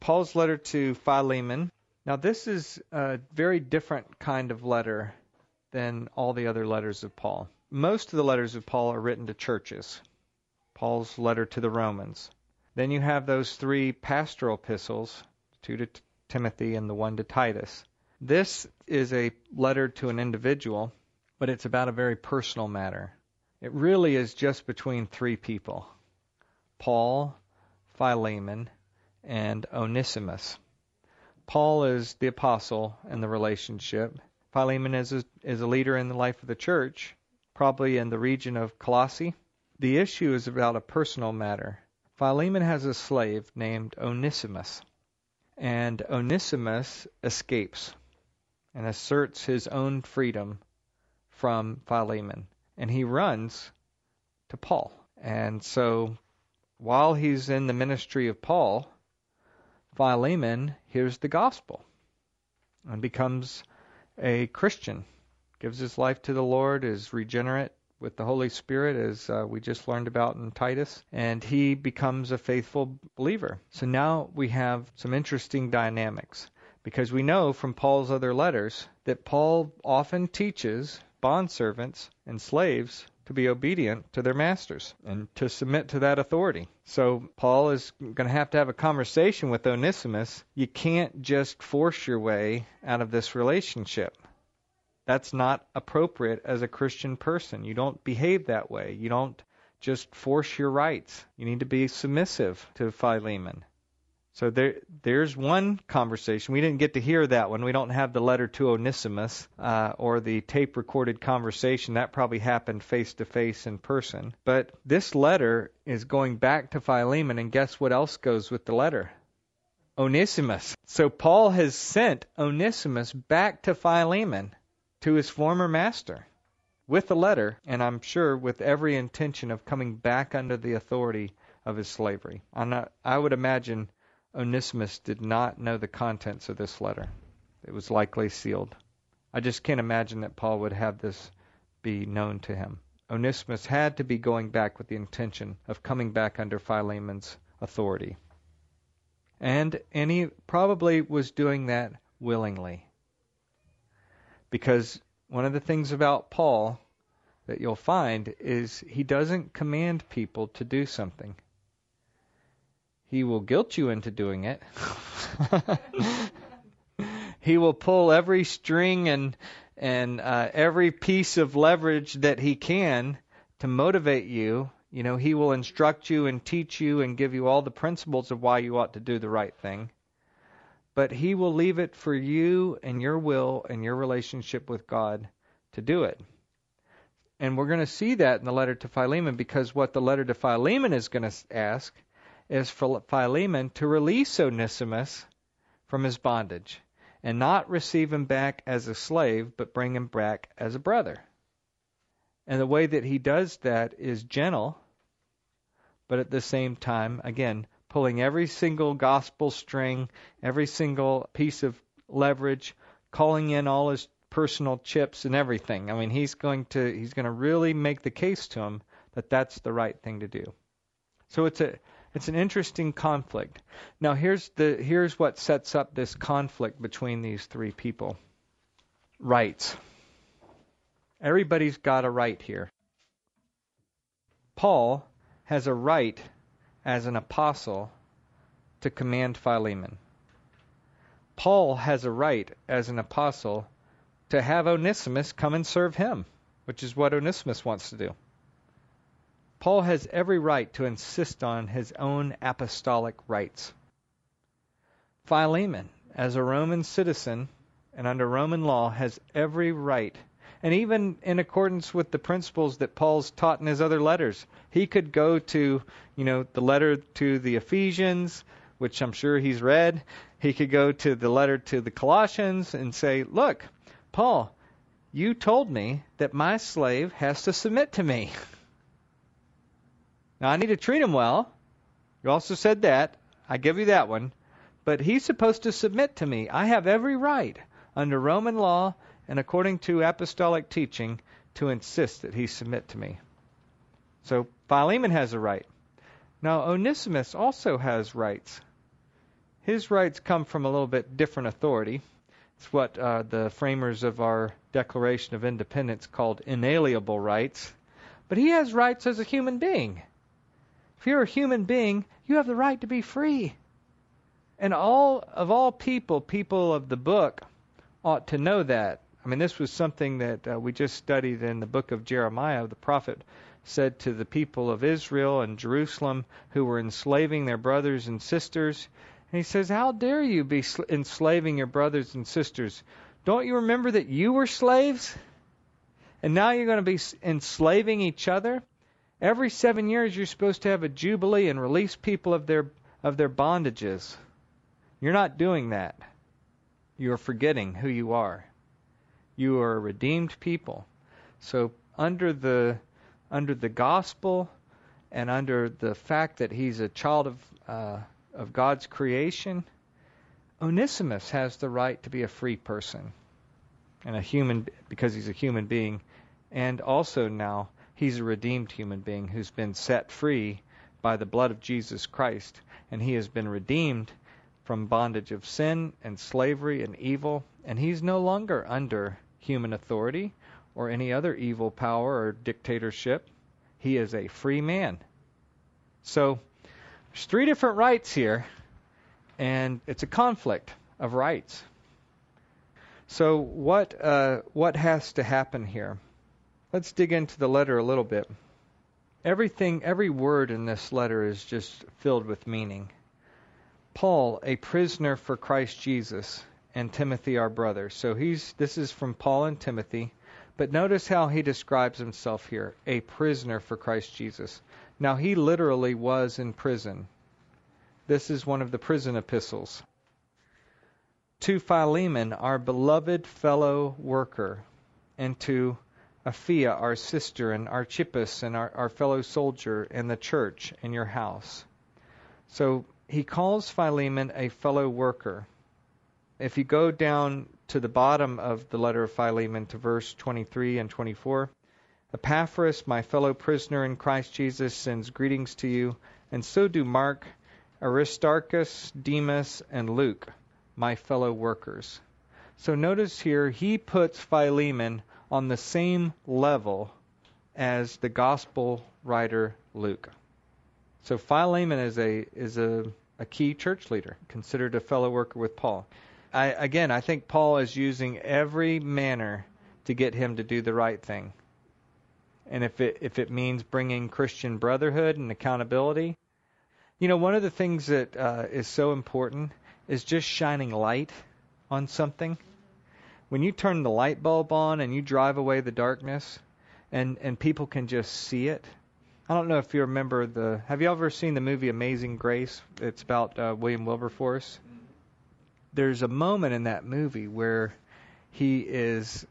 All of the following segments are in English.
Paul's letter to Philemon. Now, this is a very different kind of letter than all the other letters of Paul. Most of the letters of Paul are written to churches. Paul's letter to the Romans. Then you have those 3 pastoral epistles, 2 to Timothy and the 1 to Titus. This is a letter to an individual, but it's about a very personal matter. It really is just between 3 people: Paul, Philemon, and Onesimus. Paul is the apostle in the relationship. Philemon is a leader in the life of the church, probably in the region of Colossae. The issue is about a personal matter. Philemon has a slave named Onesimus, and Onesimus escapes and asserts his own freedom from Philemon, and he runs to Paul. And so while he's in the ministry of Paul, Philemon hears the gospel and becomes a Christian, gives his life to the Lord, is regenerate with the Holy Spirit, as we just learned about in Titus, and he becomes a faithful believer. So now we have some interesting dynamics, because we know from Paul's other letters that Paul often teaches bondservants and slaves to be obedient to their masters and to submit to that authority. So Paul is going to have a conversation with Onesimus. You can't just force your way out of this relationship. That's not appropriate as a Christian person. You don't behave that way. You don't just force your rights. You need to be submissive to Philemon. So there's one conversation. We didn't get to hear that one. We don't have the letter to Onesimus or the tape-recorded conversation. That probably happened face-to-face in person. But this letter is going back to Philemon, and guess what else goes with the letter? Onesimus. So Paul has sent Onesimus back to Philemon, to his former master, with the letter, and I'm sure with every intention of coming back under the authority of his slavery. I would imagine Onesimus did not know the contents of this letter. It was likely sealed. I just can't imagine that Paul would have this be known to him. Onesimus had to be going back with the intention of coming back under Philemon's authority. And he probably was doing that willingly. Because one of the things about Paul that you'll find is he doesn't command people to do something. He will guilt you into doing it. He will pull every string and every piece of leverage that he can to motivate you. You know, he will instruct you and teach you and give you all the principles of why you ought to do the right thing. But he will leave it for you and your will and your relationship with God to do it. And we're going to see that in the letter to Philemon, because what the letter to Philemon is going to ask is for Philemon to release Onesimus from his bondage and not receive him back as a slave, but bring him back as a brother. And the way that he does that is gentle, but at the same time, again, pulling every single gospel string, every single piece of leverage, calling in all his personal chips and everything. I mean, he's going to really make the case to him that that's the right thing to do. So it's an interesting conflict. Now here's what sets up this conflict between these 3 people. Rights. Everybody's got a right here. Paul has a right as an apostle to command Philemon. Paul has a right as an apostle to have Onesimus come and serve him, which is what Onesimus wants to do. Paul has every right to insist on his own apostolic rights. Philemon, as a Roman citizen and under Roman law, has every right. And even in accordance with the principles that Paul's taught in his other letters, he could go to, the letter to the Ephesians, which I'm sure he's read. He could go to the letter to the Colossians and say, look, Paul, you told me that my slave has to submit to me. Now, I need to treat him well. You also said that. I give you that one. But he's supposed to submit to me. I have every right under Roman law and according to apostolic teaching to insist that he submit to me. So Philemon has a right. Now, Onesimus also has rights. His rights come from a little bit different authority. It's what the framers of our Declaration of Independence called inalienable rights. But he has rights as a human being. If you're a human being, you have the right to be free. And all people of the book ought to know that. I mean, this was something that we just studied in the book of Jeremiah. The prophet said to the people of Israel and Jerusalem who were enslaving their brothers and sisters, and he says, how dare you be enslaving your brothers and sisters? Don't you remember that you were slaves? And now you're going to be enslaving each other? Every 7 years you're supposed to have a jubilee and release people of their bondages. You're not doing that. You are forgetting who you are. You are a redeemed people. So under the gospel and under the fact that he's a child of God's creation, Onesimus has the right to be a free person and a human, because he's a human being, and also now he's a redeemed human being who's been set free by the blood of Jesus Christ, and he has been redeemed from bondage of sin and slavery and evil, and he's no longer under human authority or any other evil power or dictatorship. He is a free man. So there's 3 different rights here, and it's a conflict of rights. So what has to happen here? Let's dig into the letter a little bit. Every word in this letter is just filled with meaning. Paul, a prisoner for Christ Jesus, and Timothy, our brother. So this is from Paul and Timothy. But notice how he describes himself here, a prisoner for Christ Jesus. Now, he literally was in prison. This is one of the prison epistles. To Philemon, our beloved fellow worker, and to Apphia, our sister, and Archippus, and our fellow soldier in the church in your house. So he calls Philemon a fellow worker. If you go down to the bottom of the letter of Philemon to verse 23 and 24, Epaphras, my fellow prisoner in Christ Jesus, sends greetings to you, and so do Mark, Aristarchus, Demas, and Luke, my fellow workers. So notice here, he puts Philemon on the same level as the gospel writer Luke. So Philemon is a key church leader, considered a fellow worker with Paul. I think Paul is using every manner to get him to do the right thing. And if it means bringing Christian brotherhood and accountability, one of the things that is so important is just shining light on something. When you turn the light bulb on and you drive away the darkness, and people can just see it. I don't know if you remember have you ever seen the movie Amazing Grace? It's about William Wilberforce. There's a moment in that movie where he's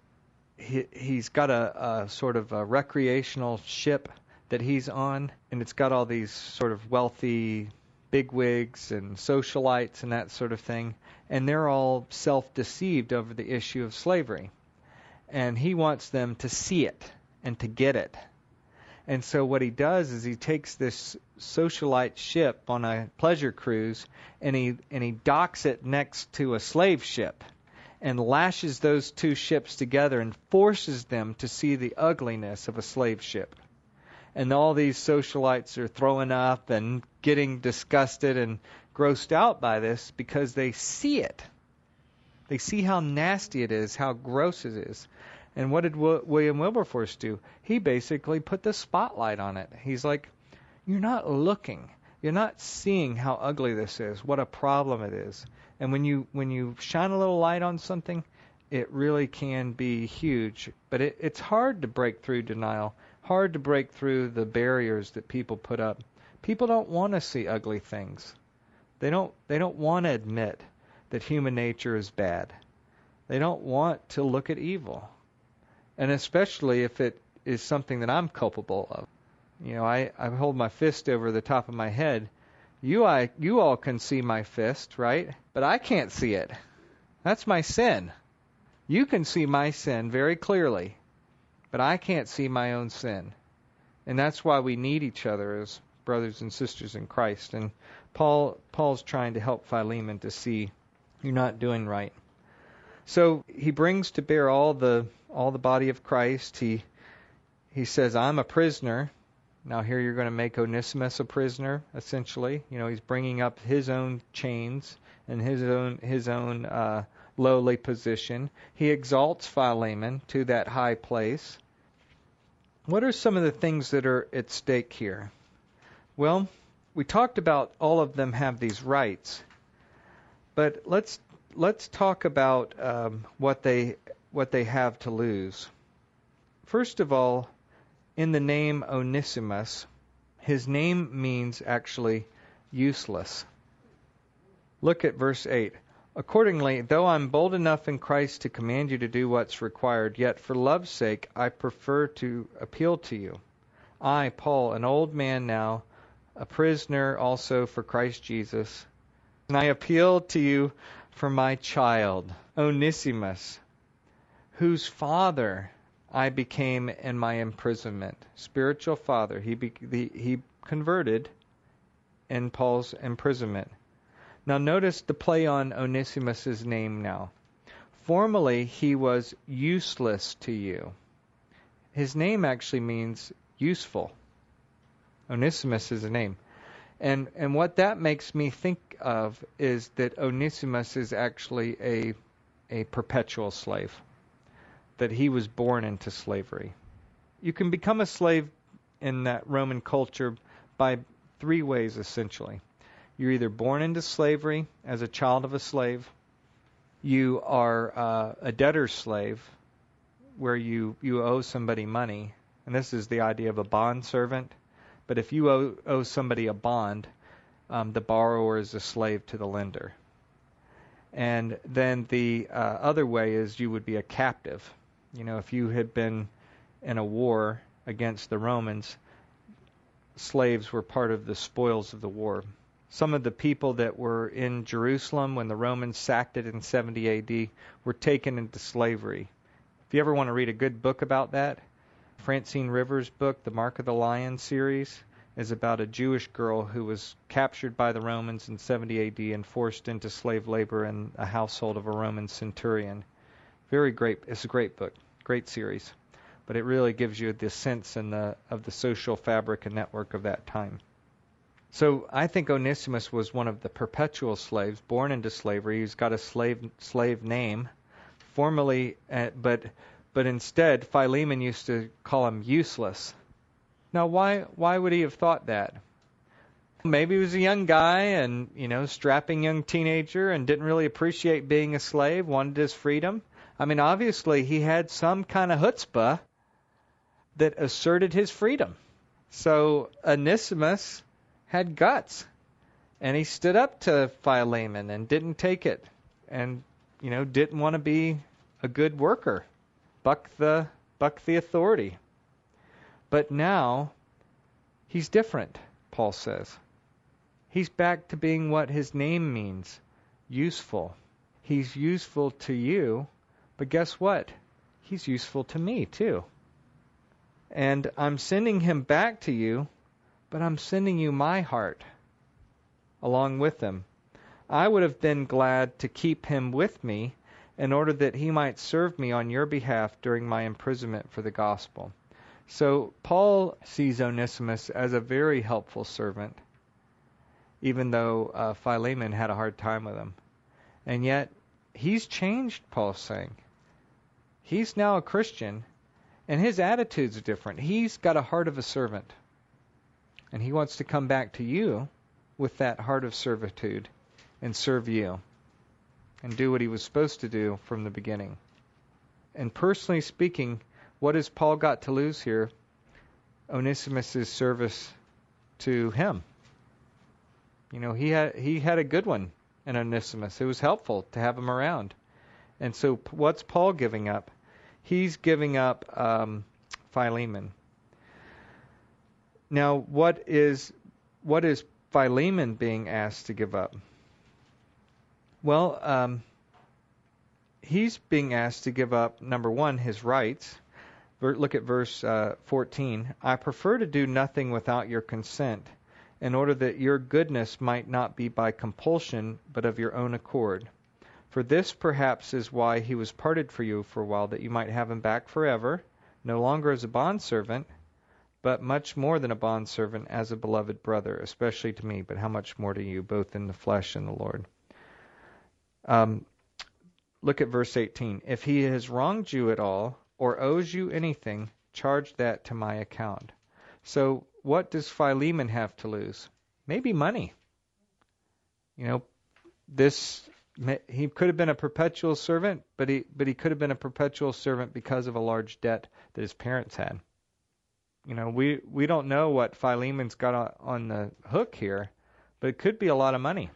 got a sort of a recreational ship that he's on, and it's got all these sort of wealthy bigwigs and socialites and that sort of thing, and they're all self-deceived over the issue of slavery. And he wants them to see it and to get it. And so what he does is he takes this socialite ship on a pleasure cruise, and he docks it next to a slave ship and lashes those two ships together and forces them to see the ugliness of a slave ship. And all these socialites are throwing up and getting disgusted and grossed out by this because they see it. They see how nasty it is, how gross it is. And what did William Wilberforce do? He basically put the spotlight on it. He's like, you're not looking. You're not seeing how ugly this is, what a problem it is. And when you shine a little light on something, it really can be huge. But it's hard to break through denial, hard to break through the barriers that people put up. People don't want to see ugly things. They don't want to admit that human nature is bad. They don't want to look at evil. And especially if it is something that I'm culpable of. I hold my fist over the top of my head. You all can see my fist, right? But I can't see it. That's my sin. You can see my sin very clearly, but I can't see my own sin. And that's why we need each other as brothers and sisters in Christ. And Paul's trying to help Philemon to see you're not doing right. So he brings to bear all the body of Christ. He says, I'm a prisoner. Now here you're going to make Onesimus a prisoner, essentially. He's bringing up his own chains and his own lowly position. He exalts Philemon to that high place. What are some of the things that are at stake here? Well, we talked about all of them have these rights, but let's talk about what they have to lose. First of all, in the name Onesimus, his name means actually useless. Look at verse 8. Accordingly, though I'm bold enough in Christ to command you to do what's required, yet for love's sake I prefer to appeal to you. I, Paul, an old man now, a prisoner also for Christ Jesus, and I appeal to you for my child, Onesimus, whose father I became in my imprisonment. Spiritual father. He converted in Paul's imprisonment. Now notice the play on Onesimus' name now. Formerly he was useless to you. His name actually means useful. Onesimus is a name. And what that makes me think of is that Onesimus is actually a perpetual slave. That he was born into slavery. You can become a slave in that Roman culture by three ways, essentially. You're either born into slavery as a child of a slave, you are a debtor's slave, where you owe somebody money, and this is the idea of a bond servant. But if you owe somebody a bond, the borrower is a slave to the lender. And then the other way is you would be a captive. If you had been in a war against the Romans, slaves were part of the spoils of the war. Some of the people that were in Jerusalem when the Romans sacked it in 70 A.D. were taken into slavery. If you ever want to read a good book about that, Francine Rivers' book, The Mark of the Lion series, is about a Jewish girl who was captured by the Romans in 70 A.D. and forced into slave labor in a household of a Roman centurion. Very great. It's a great book, great series, but it really gives you the sense of the social fabric and network of that time. So I think Onesimus was one of the perpetual slaves, born into slavery. He's got a slave name, formerly, but instead Philemon used to call him useless. Now, why would he have thought that? Maybe he was a young guy and strapping young teenager and didn't really appreciate being a slave, wanted his freedom. I mean, obviously he had some kind of chutzpah that asserted his freedom. So Onesimus had guts, and he stood up to Philemon and didn't take it, and didn't want to be a good worker, buck the authority. But now he's different, Paul says. He's back to being what his name means, useful. He's useful to you, but guess what? He's useful to me too. And I'm sending him back to you, but I'm sending you my heart along with him. I would have been glad to keep him with me in order that he might serve me on your behalf during my imprisonment for the gospel. So Paul sees Onesimus as a very helpful servant, even though Philemon had a hard time with him. And yet, he's changed, Paul's saying. He's now a Christian, and his attitude's different. He's got a heart of a servant. And he wants to come back to you with that heart of servitude and serve you and do what he was supposed to do from the beginning. And personally speaking, what has Paul got to lose here? Onesimus' service to him. He had a good one in Onesimus. It was helpful to have him around. And so what's Paul giving up? He's giving up Philemon. Now, what is Philemon being asked to give up? Well, he's being asked to give up, number one, his rights. Look at verse 14. I prefer to do nothing without your consent, in order that your goodness might not be by compulsion, but of your own accord. For this perhaps is why he was parted for you for a while, that you might have him back forever, no longer as a bondservant, but much more than a bondservant, as a beloved brother, especially to me, but how much more to you, both in the flesh and the Lord. Look at verse 18. If he has wronged you at all, or owes you anything, charge that to my account. So what does Philemon have to lose? Maybe money. He could have been a perpetual servant, but he could have been a perpetual servant because of a large debt that his parents had. We don't know what Philemon's got on the hook here, but it could be a lot of money.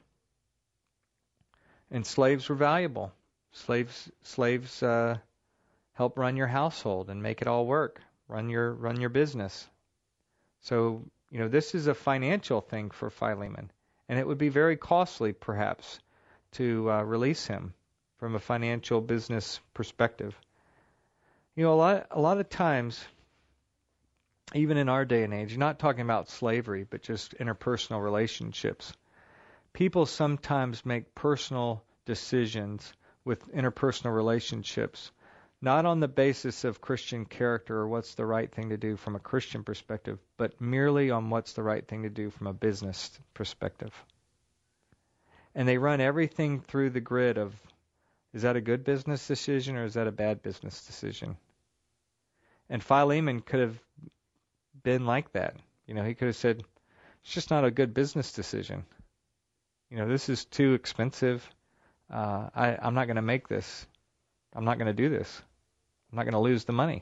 And slaves were valuable. Slaves help run your household and make it all work. Run your business. So this is a financial thing for Philemon, and it would be very costly, perhaps, to release him from a financial business perspective. A lot of times, even in our day and age, not talking about slavery, but just interpersonal relationships, people sometimes make personal decisions with interpersonal relationships, not on the basis of Christian character or what's the right thing to do from a Christian perspective, but merely on what's the right thing to do from a business perspective. And they run everything through the grid of, is that a good business decision or is that a bad business decision? And Philemon could have been like that. He could have said, it's just not a good business decision. This is too expensive. I'm not going to make this. I'm not going to do this. I'm not going to lose the money.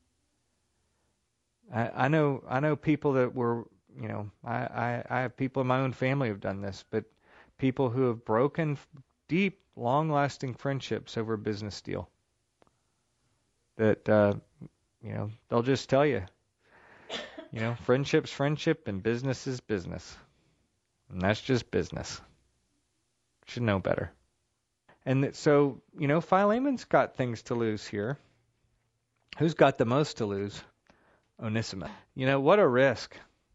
I know people that were, I have people in my own family who've done this, but people who have broken deep, long-lasting friendships over a business deal. That, they'll just tell you, friendship's friendship and business is business. And that's just business. Should know better. And so, Philemon's got things to lose here. Who's got the most to lose? Onesimus. What a risk.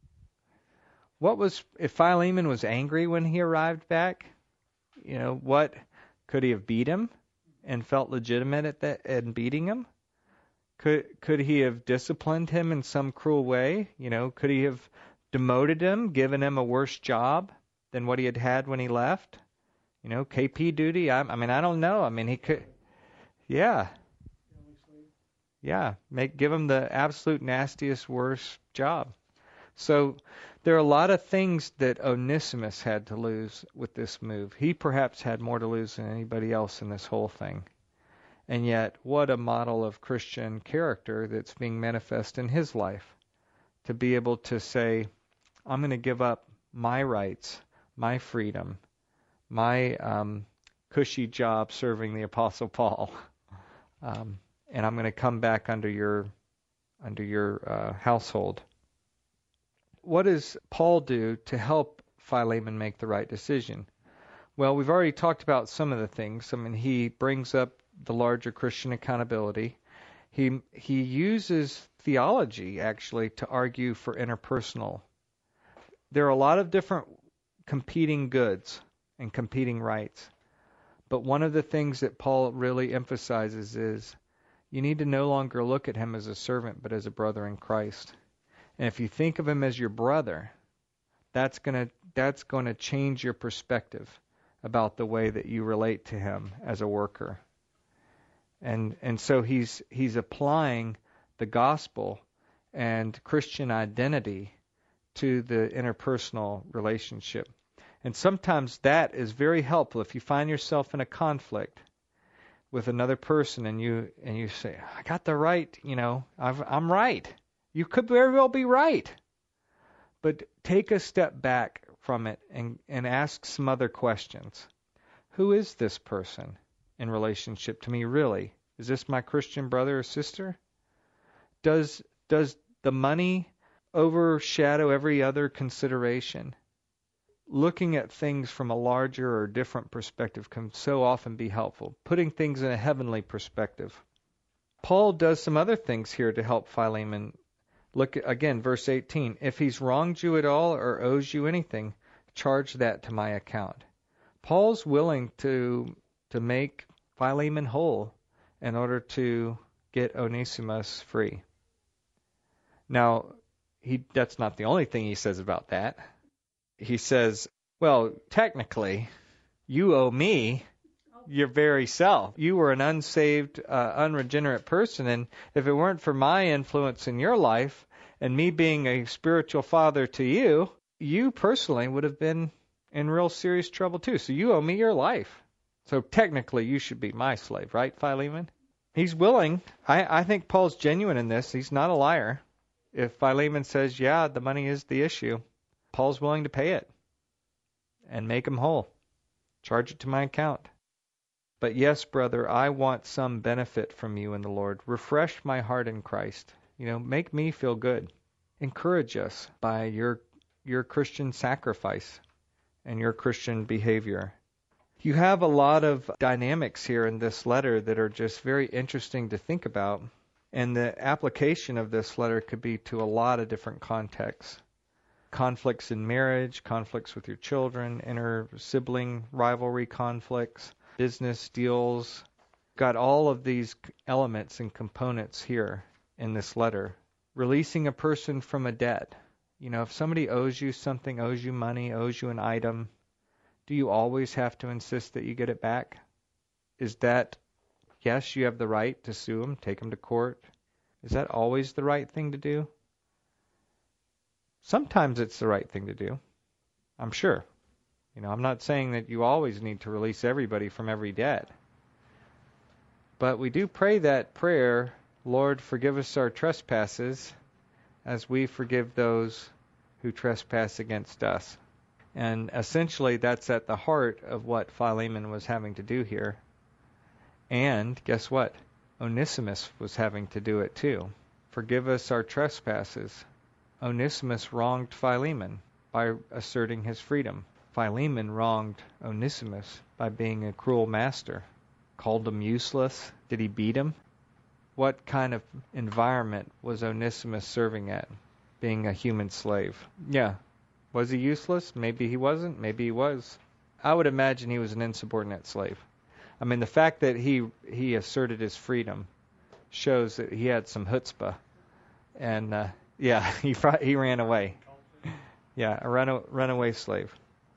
If Philemon was angry when he arrived back? Could he have beat him and felt legitimate in beating him? Could he have disciplined him in some cruel way? Could he have demoted him, given him a worse job than what he had when he left? KP duty. I don't know. He could. Yeah. Give him the absolute nastiest, worst job. So there are a lot of things that Onesimus had to lose with this move. He perhaps had more to lose than anybody else in this whole thing. And yet, what a model of Christian character that's being manifest in his life. To be able to say, I'm going to give up my rights, my freedom, my cushy job serving the Apostle Paul, and I'm going to come back under your household. What does Paul do to help Philemon make the right decision? Well, we've already talked about some of the things. He brings up the larger Christian accountability. He uses theology, actually, to argue for interpersonal. There are a lot of different competing goods and competing rights. But one of the things that Paul really emphasizes is you need to no longer look at him as a servant, but as a brother in Christ. And if you think of him as your brother, that's going to change your perspective about the way that you relate to him as a worker. And so he's applying the gospel and Christian identity to the interpersonal relationship. And sometimes that is very helpful if you find yourself in a conflict with another person and you say, I got the right, I'm right. You could very well be right. But take a step back from it and ask some other questions. Who is this person in relationship to me, really? Is this my Christian brother or sister? Does the money overshadow every other consideration? Looking at things from a larger or different perspective can so often be helpful, putting things in a heavenly perspective. Paul does some other things here to help Philemon Look again, verse 18. If he's wronged you at all or owes you anything, charge that to my account. Paul's willing to make Philemon whole in order to get Onesimus free. Now, that's not the only thing he says about that. He says, well, technically, you owe me your very self. You were an unsaved, unregenerate person, and if it weren't for my influence in your life and me being a spiritual father to you, you personally would have been in real serious trouble too. So you owe me your life. So technically, you should be my slave, right, Philemon? He's willing. I think Paul's genuine in this. He's not a liar. If Philemon says, yeah, the money is the issue, Paul's willing to pay it and make him whole. Charge it to my account. But yes, brother, I want some benefit from you in the Lord. Refresh my heart in Christ. Make me feel good. Encourage us by your Christian sacrifice and your Christian behavior. You have a lot of dynamics here in this letter that are just very interesting to think about. And the application of this letter could be to a lot of different contexts. Conflicts in marriage, conflicts with your children, inter-sibling rivalry conflicts, business deals. Got all of these elements and components here in this letter. Releasing a person from a debt. If somebody owes you something, owes you money, owes you an item, do you always have to insist that you get it back? Is that, yes, you have the right to sue them, take them to court. Is that always the right thing to do? Sometimes it's the right thing to do, I'm sure. I'm not saying that you always need to release everybody from every debt. But we do pray that prayer, Lord, forgive us our trespasses as we forgive those who trespass against us. And essentially that's at the heart of what Philemon was having to do here. And guess what? Onesimus was having to do it too. Forgive us our trespasses. Onesimus wronged Philemon by asserting his freedom. Philemon wronged Onesimus by being a cruel master. Called him useless. Did he beat him? What kind of environment was Onesimus serving at? Being a human slave. Yeah. Was he useless? Maybe he wasn't. Maybe he was. I would imagine he was an insubordinate slave. I mean, the fact that he asserted his freedom shows that he had some chutzpah. And, he ran away. Yeah, a runaway slave.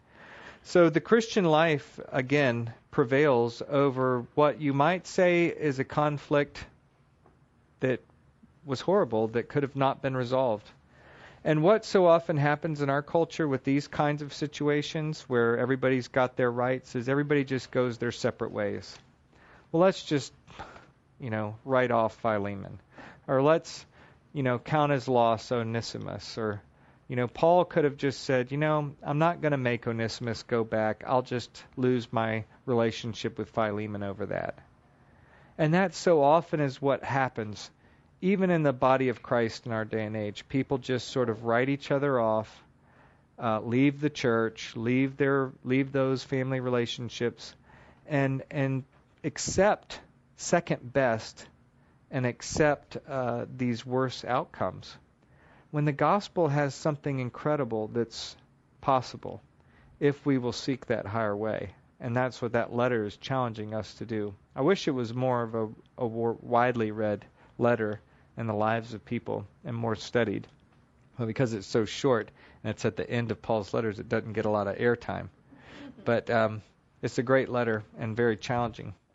So the Christian life, again, prevails over what you might say is a conflict that was horrible, that could have not been resolved. And what so often happens in our culture with these kinds of situations where everybody's got their rights is everybody just goes their separate ways. Well, let's just, write off Philemon. Or let's, count as loss Onesimus. Or, Paul could have just said, I'm not going to make Onesimus go back. I'll just lose my relationship with Philemon over that. And that so often is what happens. Even in the body of Christ in our day and age, people just sort of write each other off, leave the church, leave those family relationships, and accept second best and accept these worse outcomes. When the gospel has something incredible that's possible, if we will seek that higher way. And that's what that letter is challenging us to do. I wish it was more of a widely read letter in the lives of people and more studied. Well, because it's so short and it's at the end of Paul's letters, it doesn't get a lot of airtime. But it's a great letter and very challenging.